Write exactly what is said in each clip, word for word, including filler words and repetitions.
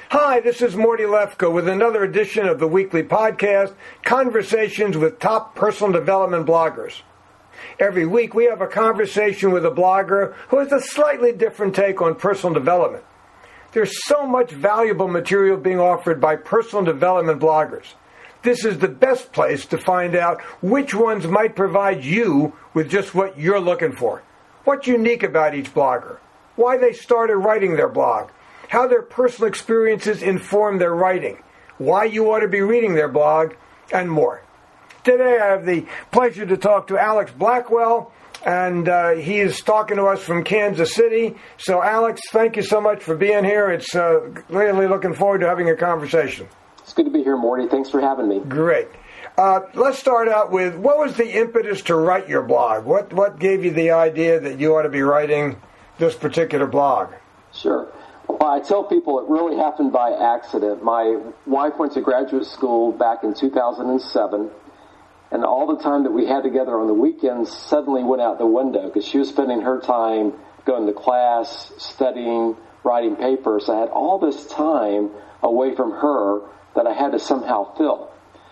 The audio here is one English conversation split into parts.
Hi, this is Morty Lefko with another edition of the weekly podcast, Conversations with Top Personal Development Bloggers. Every week we have a conversation with a blogger who has a slightly different take on personal development. There's so much valuable material being offered by personal development bloggers. This is the best place to find out which ones might provide you with just what you're looking for. What's unique about each blogger? Why they started writing their blog? How their personal experiences inform their writing, why you ought to be reading their blog, and more. Today I have the pleasure to talk to Alex Blackwell, and uh, he is talking to us from Kansas City. So Alex, thank you so much for being here. It's uh, really looking forward to having a conversation. It's good to be here, Morty. Thanks for having me. Great. Uh, let's start out with, what was the impetus to write your blog? What, what gave you the idea that you ought to be writing this particular blog? Sure. Well, I tell people it really happened by accident. My wife went to graduate school back in two thousand seven, and all the time that we had together on the weekends suddenly went out the window because she was spending her time going to class, studying, writing papers. I had all this time away from her that I had to somehow fill.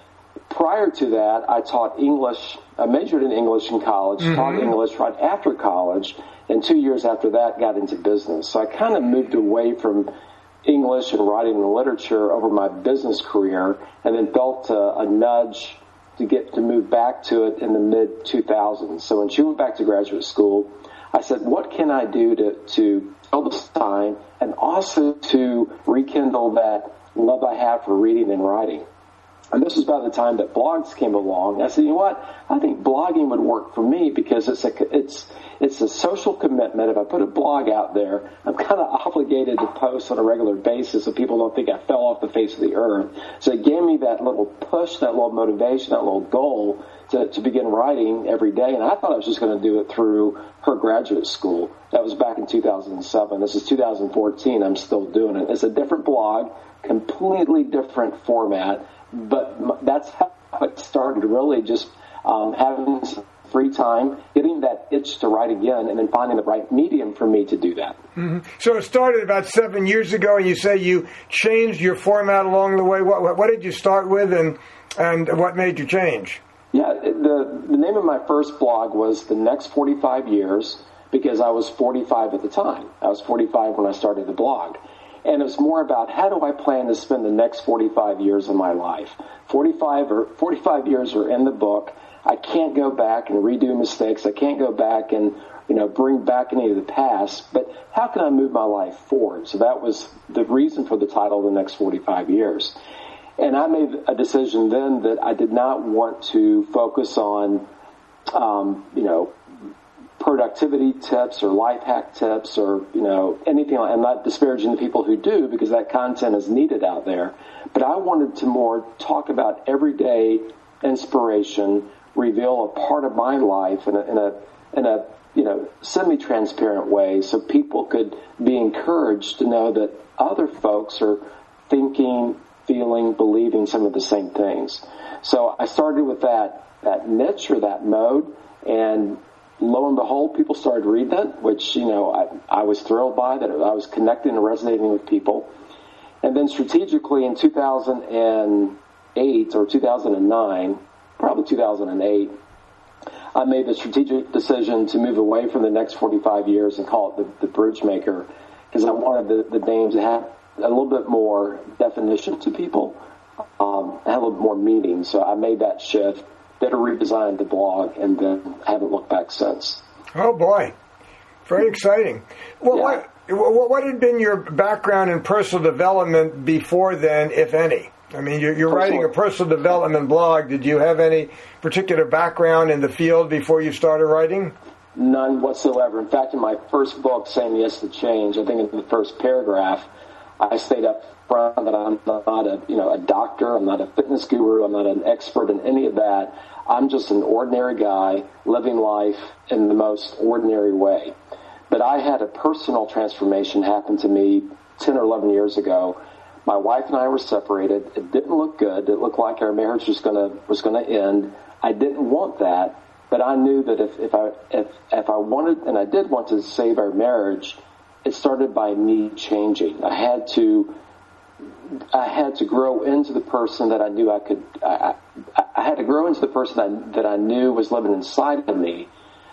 Prior to that, I taught English. I majored in English in college, mm-hmm. taught English right after college, and two years after that got into business. So I kind of moved away from English and writing and literature over my business career, and then felt a, a nudge to get to move back to it in the mid two thousands. So when she went back to graduate school, I said, what can I do to, to fill this time and also to rekindle that love I have for reading and writing? And this was by the time that blogs came along. I said, you know what? I think blogging would work for me because it's a, it's, it's a social commitment. If I put a blog out there, I'm kind of obligated to post on a regular basis so people don't think I fell off the face of the earth. So it gave me that little push, that little motivation, that little goal to, to begin writing every day. And I thought I was just going to do it through her graduate school. That was back in two thousand seven. This is two thousand fourteen. I'm still doing it. It's a different blog, completely different format. But that's how it started, really, just um, having some free time, getting that itch to write again, and then finding the right medium for me to do that. Mm-hmm. So it started about seven years ago, and you say you changed your format along the way. What, what did you start with, and, and what made you change? Yeah, the, the name of my first blog was The Next forty-five Years, because I was forty-five at the time. I was forty-five when I started the blog. And it was more about how do I plan to spend the next forty-five years of my life. forty-five or forty-five years are in the book. I can't go back and redo mistakes. I can't go back and, you know, bring back any of the past. But how can I move my life forward? So that was the reason for the title, The Next forty-five Years. And I made a decision then that I did not want to focus on, um, you know, productivity tips or life hack tips or, you know, anything like that. I'm not disparaging the people who do because that content is needed out there. But I wanted to more talk about everyday inspiration, reveal a part of my life in a, in a, in a you know, semi-transparent way so people could be encouraged to know that other folks are thinking, feeling, believing some of the same things. So I started with that, that niche or that mode, and lo and behold, people started reading it, which, you know, I, I was thrilled by, that I was connecting and resonating with people. And then strategically in two thousand eight or two thousand nine, probably two thousand eight, I made the strategic decision to move away from The Next forty-five Years and call it The, the Bridge Maker, because I wanted the, the name to have a little bit more definition to people, um, have a little more meaning. So I made that shift. That redesigned the blog, and then I haven't looked back since. Oh, boy. Very exciting. Well, yeah. what, what had been your background in personal development before then, if any? I mean, you're, you're writing a personal development blog. Did you have any particular background in the field before you started writing? None whatsoever. In fact, in my first book, Saying Yes to Change, I think in the first paragraph, I stayed up front that I'm not a, you know, a doctor, I'm not a fitness guru, I'm not an expert in any of that. I'm just an ordinary guy living life in the most ordinary way. But I had a personal transformation happen to me ten or eleven years ago. My wife and I were separated. It didn't look good. It looked like our marriage was gonna was gonna end. I didn't want that, but I knew that if, if I if if I wanted, and I did want to save our marriage, it started by me changing. I had to I had to grow into the person that I knew I could. I, I, I had to grow into the person that, that I knew was living inside of me,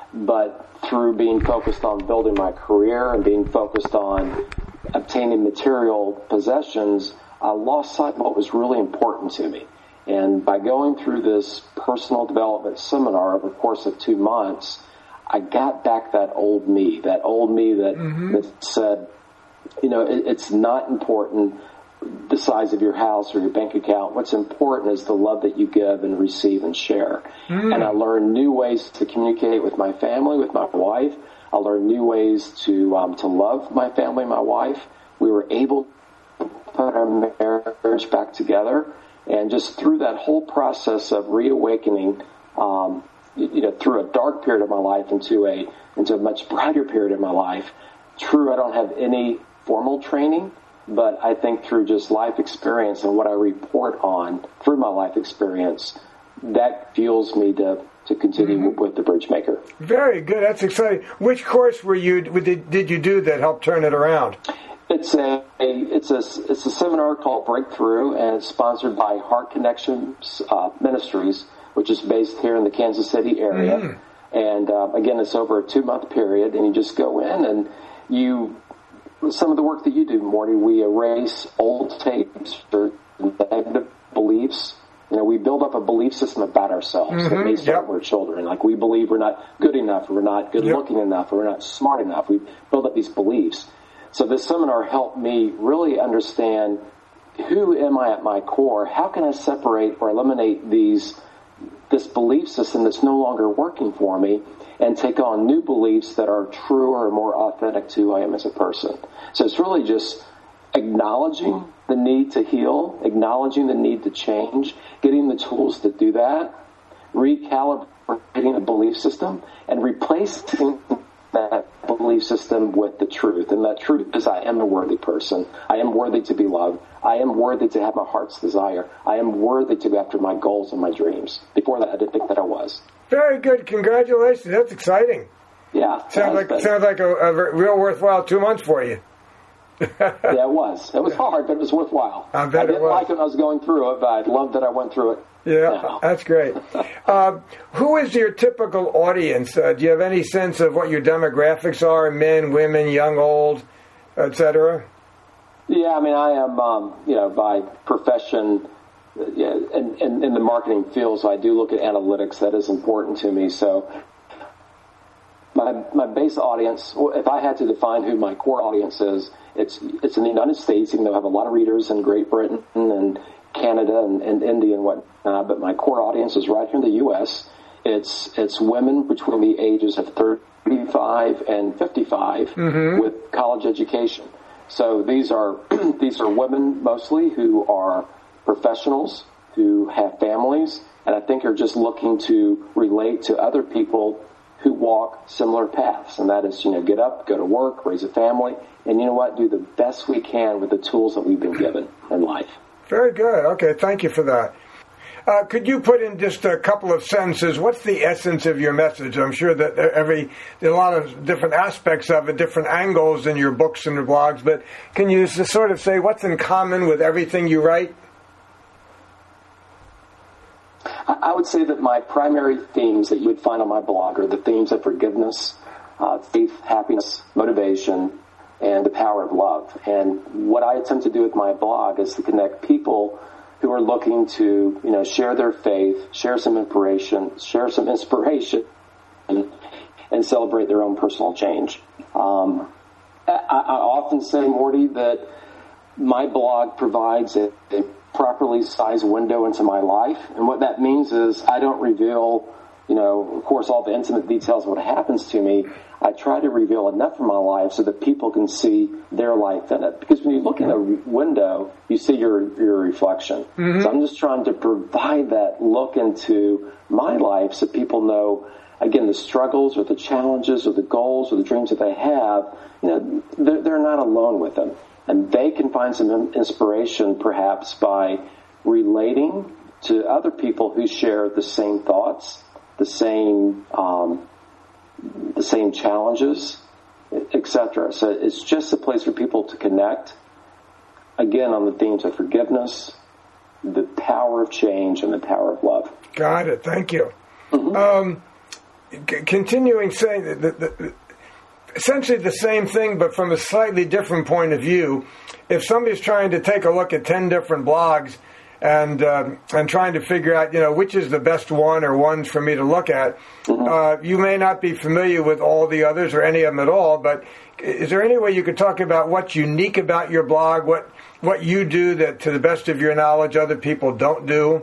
but through being focused on building my career and being focused on obtaining material possessions, I lost sight of what was really important to me. And by going through this personal development seminar over the course of two months, I got back that old me, that old me that, mm-hmm. that said, you know, it, it's not important the size of your house or your bank account. What's important is the love that you give and receive and share. Mm. And I learned new ways to communicate with my family, with my wife. I learned new ways to um, to love my family, my wife. We were able to put our marriage back together. And just through that whole process of reawakening, um, you know, through a dark period of my life into a into a much brighter period of my life. True, I don't have any formal training, but I think through just life experience and what I report on through my life experience, that fuels me to, to continue mm-hmm. with the Bridgemaker. Very good. That's exciting. Which course were you did, did you do that helped turn it around? It's a, a it's a it's a seminar called Breakthrough, and it's sponsored by Heart Connections uh, Ministries, which is based here in the Kansas City area. Mm. And uh, again, it's over a two month period, and you just go in and you. Some of the work that you do, Morty, we erase old tapes or negative beliefs. You know, we build up a belief system about ourselves mm-hmm. that may start yep. when we're children. Like we believe we're not good enough, or we're not good yep. looking enough, or we're not smart enough. We build up these beliefs. So this seminar helped me really understand who am I at my core? How can I separate or eliminate these this belief system that's no longer working for me, and take on new beliefs that are truer or more authentic to who I am as a person. So it's really just acknowledging the need to heal, acknowledging the need to change, getting the tools to do that, recalibrating the belief system, and replacing that belief system with the truth. And that truth is I am a worthy person. I am worthy to be loved. I am worthy to have my heart's desire. I am worthy to go after my goals and my dreams. Before that, I didn't think that I was. Very good. Congratulations. That's exciting. Yeah. Sounds like been. sounds like a, a real worthwhile two months for you. Yeah, it was. It was hard, but it was worthwhile. I bet I didn't it was. like it when I was going through it, but I loved that I went through it. Yeah, now. That's great. um, who is your typical audience? Uh, do you have any sense of what your demographics are? Men, women, young, old, et cetera? Yeah, I mean, I am, um, you know, by profession, yeah, and in, in the marketing field, so I do look at analytics. That is important to me. So my my base audience, if I had to define who my core audience is, it's it's in the United States, even though I have a lot of readers in Great Britain and Canada and, and India and whatnot, but my core audience is right here in the U S It's it's women between the ages of thirty-five and fifty-five mm-hmm. with college education. So these are these are women mostly who are professionals, who have families, and I think are just looking to relate to other people who walk similar paths. And that is, you know, get up, go to work, raise a family, and you know what, do the best we can with the tools that we've been given in life. Very good. Okay, thank you for that. Uh, could you put in just a couple of sentences, what's the essence of your message? I'm sure that every, there's a lot of different aspects of it, different angles in your books and your blogs, but can you just sort of say what's in common with everything you write? I would say that my primary themes that you would find on my blog are the themes of forgiveness, uh, faith, happiness, motivation, and the power of love. And what I attempt to do with my blog is to connect people who are looking to, you know, share their faith, share some inspiration, share some inspiration, and, and celebrate their own personal change. Um, I, I often say, Morty, that my blog provides a, a properly sized window into my life, and what that means is I don't reveal, you know, of course, all the intimate details of what happens to me. I try to reveal enough of my life so that people can see their life in it. Because when you look in a window, you see your your reflection. Mm-hmm. So I'm just trying to provide that look into my life so people know, again, the struggles or the challenges or the goals or the dreams that they have, you know, they're, they're not alone with them. And they can find some inspiration perhaps by relating to other people who share the same thoughts, the same um, the same challenges, et cetera. So it's just a place for people to connect again, on the themes of forgiveness, the power of change, and the power of love. Got it. Thank you. Mm-hmm. Um, c- continuing saying that, that, that essentially the same thing, but from a slightly different point of view. If somebody's trying to take a look at ten different blogs and uh, and trying to figure out, you know, which is the best one or ones for me to look at, mm-hmm. uh, you may not be familiar with all the others or any of them at all, but is there any way you could talk about what's unique about your blog, what what you do that, to the best of your knowledge, other people don't do?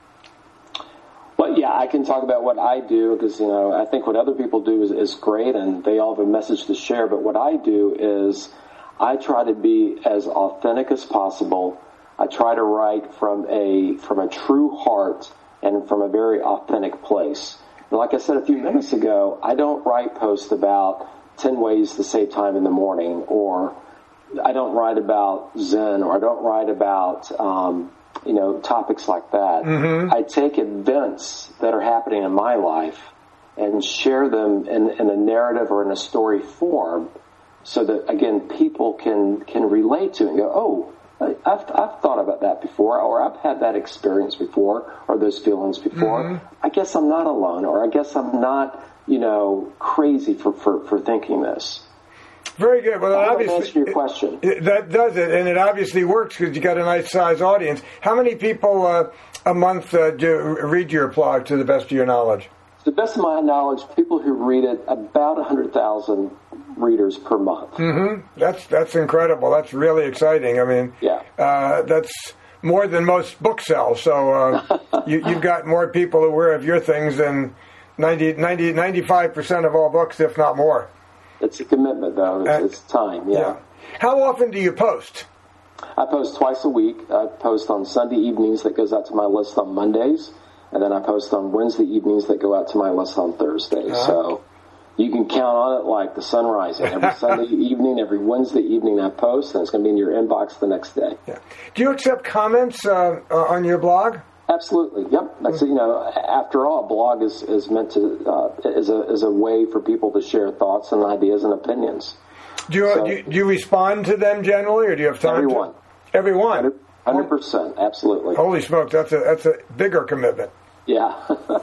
Well, yeah, I can talk about what I do because, you know, I think what other people do is, is great and they all have a message to share. But what I do is I try to be as authentic as possible. I try to write from a from a true heart and from a very authentic place. And like I said a few minutes ago, I don't write posts about ten ways to save time in the morning, or I don't write about Zen, or I don't write about, um, you know, topics like that. Mm-hmm. I take events that are happening in my life and share them in, in a narrative or in a story form so that, again, people can, can relate to it and go, oh, I've, I've thought about that before, or I've had that experience before, or those feelings before. Mm-hmm. I guess I'm not alone, or I guess I'm not, you know, crazy for, for, for thinking this. Very good. Well, I obviously, answer your question. It, it, that does it, and it obviously works because you got a nice size audience. How many people uh, a month uh, do read your blog, to the best of your knowledge? To the best of my knowledge, people who read it, about one hundred thousand readers per month. Mm-hmm. That's that's incredible. That's really exciting. I mean, yeah. uh, that's more than most books sell. So uh, you, you've got more people aware of your things than ninety, ninety, ninety-five percent of all books, if not more. It's a commitment, though. It's, uh, it's time, yeah. yeah. How often do you post? I post twice a week. I post on Sunday evenings that goes out to my list on Mondays, and then I post on Wednesday evenings that go out to my list on Thursdays. Uh-huh. So you can count on it like the sun rising. Every Sunday evening, every Wednesday evening I post, and it's going to be in your inbox the next day. Yeah. Do you accept comments uh, on your blog? Absolutely. Yep. That's mm-hmm. you know. After all, a blog is, is meant to uh, is a is a way for people to share thoughts and ideas and opinions. Do you, so, do you do you respond to them generally, or do you have time? Everyone. To, everyone. Hundred percent. Absolutely. Holy smokes! That's a that's a bigger commitment. Yeah.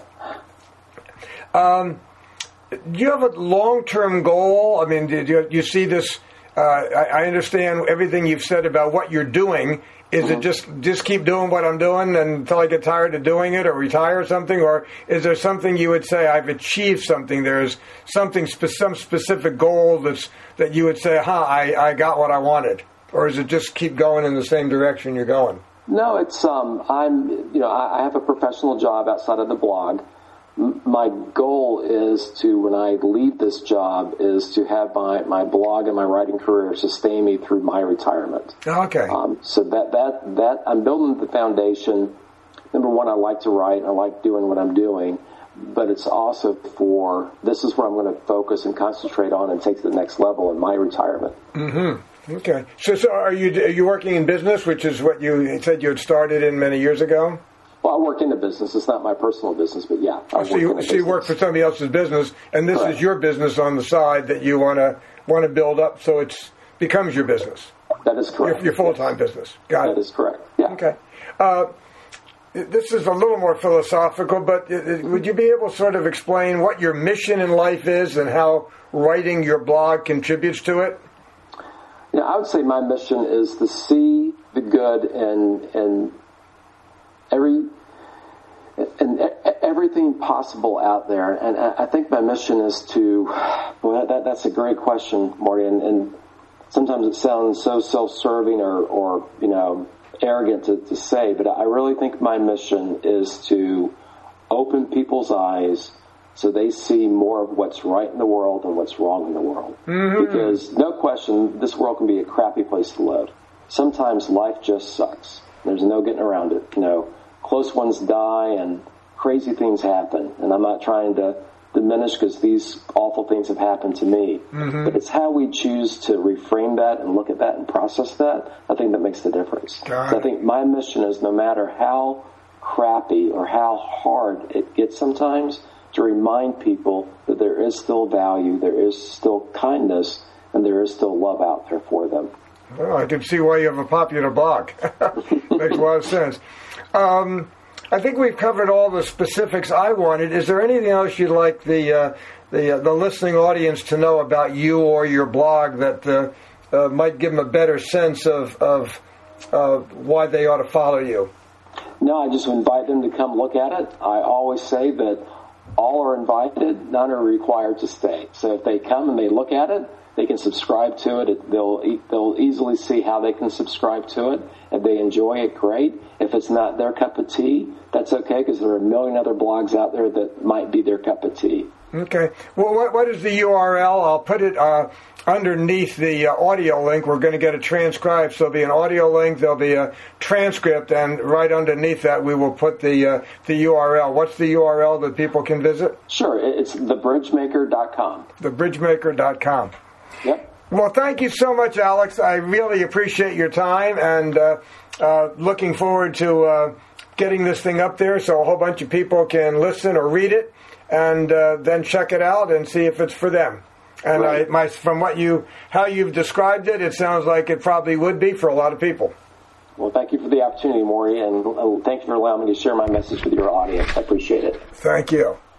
um, do you have a long-term goal? I mean, do you, you see this? Uh, I, I understand everything you've said about what you're doing. Is mm-hmm. it just just keep doing what I'm doing until I get tired of doing it or retire or something? Or is there something you would say, I've achieved something, there's something, spe- some specific goal that's that you would say, huh, I, I got what I wanted? Or is it just keep going in the same direction you're going? No, it's, um, I'm, you know, I, I have a professional job outside of the blog. My goal is to, when I leave this job, is to have my, my blog and my writing career sustain me through my retirement. Okay. Um, so that, that, that, I'm building the foundation. Number one, I like to write. I like doing what I'm doing. But it's also for, this is where I'm going to focus and concentrate on and take to the next level in my retirement. Mm-hmm. Okay. So, so are you, are you working in business, which is what you said you had started in many years ago? Well, I work in the business. It's not my personal business, but yeah. Oh, so you, so you work for somebody else's business, and this Correct. Is your business on the side that you want to want to build up, so it becomes your business. That is correct. Your, your full-time yes. business. Got that it. That is correct. Yeah. Okay. Uh, this is a little more philosophical, but would you be able to sort of explain what your mission in life is and how writing your blog contributes to it? Yeah, I would say my mission is to see the good in in every. And everything possible out there. And I think my mission is to, well, that, that's a great question, Marty. And, and sometimes it sounds so self-serving or, or you know, arrogant to, to say, but I really think my mission is to open people's eyes so they see more of what's right in the world than what's wrong in the world. Mm-hmm. Because no question, this world can be a crappy place to live. Sometimes life just sucks. There's no getting around it, you know. Close ones die and crazy things happen. And I'm not trying to diminish because these awful things have happened to me. Mm-hmm. But it's how we choose to reframe that and look at that and process that, I think that makes the difference. So I think my mission is no matter how crappy or how hard it gets sometimes, to remind people that there is still value, there is still kindness, and there is still love out there for them. Well, I can see why you have a popular blog. Makes a lot of sense. Um, I think we've covered all the specifics I wanted. Is there anything else you'd like the uh, the uh, the listening audience to know about you or your blog that uh, uh, might give them a better sense of of uh, why they ought to follow you? No, I just invite them to come look at it. I always say that all are invited, none are required to stay. So if they come and they look at it, they can subscribe to it. They'll they'll easily see how they can subscribe to it. If they enjoy it, great. If it's not their cup of tea, that's okay, because there are a million other blogs out there that might be their cup of tea. Okay. Well, what, what is the U R L? I'll put it uh, underneath the uh, audio link. We're going to get it transcribed, so there'll be an audio link, there'll be a transcript, and right underneath that we will put the uh, the U R L. What's the U R L that people can visit? Sure. It's the bridge maker dot com. the bridge maker dot com. Yep. Well, thank you so much, Alex. I really appreciate your time, and uh, uh, looking forward to uh, getting this thing up there so a whole bunch of people can listen or read it, and uh, then check it out and see if it's for them. And right. I, my, from what you, how you've described it, it sounds like it probably would be for a lot of people. Well, thank you for the opportunity, Maury, and uh, thank you for allowing me to share my message with your audience. I appreciate it. Thank you.